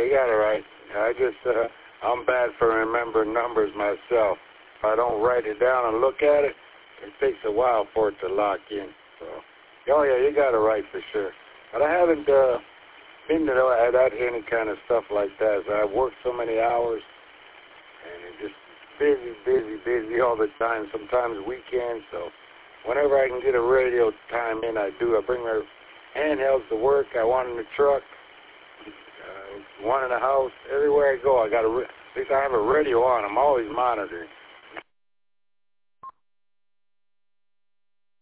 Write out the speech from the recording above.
you got it right. I'm bad for remembering numbers myself. If I don't write it down and look at it, it takes a while for it to lock in. So, oh yeah, you got it right for sure. But I haven't been to that any kind of stuff like that. So I've worked so many hours, and it's just busy all the time. Sometimes weekends. So whenever I can get a radio time in, I do. I bring my handhelds to work. I want in the truck. One in the house. Everywhere I go, at least I have a radio on. I'm always monitoring.